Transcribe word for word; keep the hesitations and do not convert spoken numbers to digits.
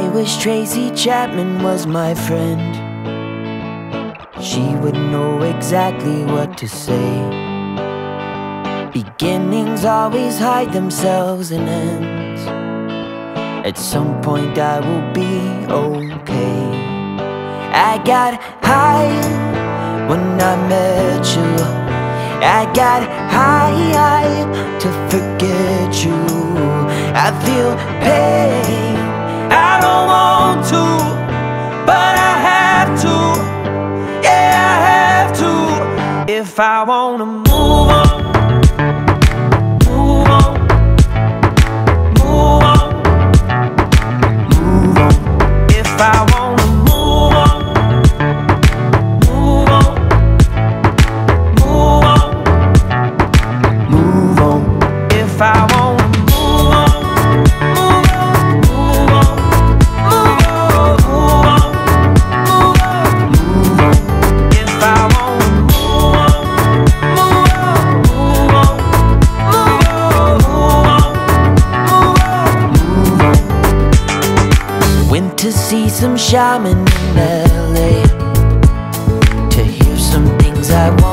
wish Tracy Chapman was my friend. She would know exactly what to say. Beginnings always hide themselves in ends. At some point I will be okay. I got high when I met you. I got high to forget you. I feel pain, I don't want to, but I have to. Yeah, I have to. If I wanna move on, move on, move on, move on. If I wanna move on, move on, move on, move on. If I wanna to see some shaman in L A, to hear some things I want.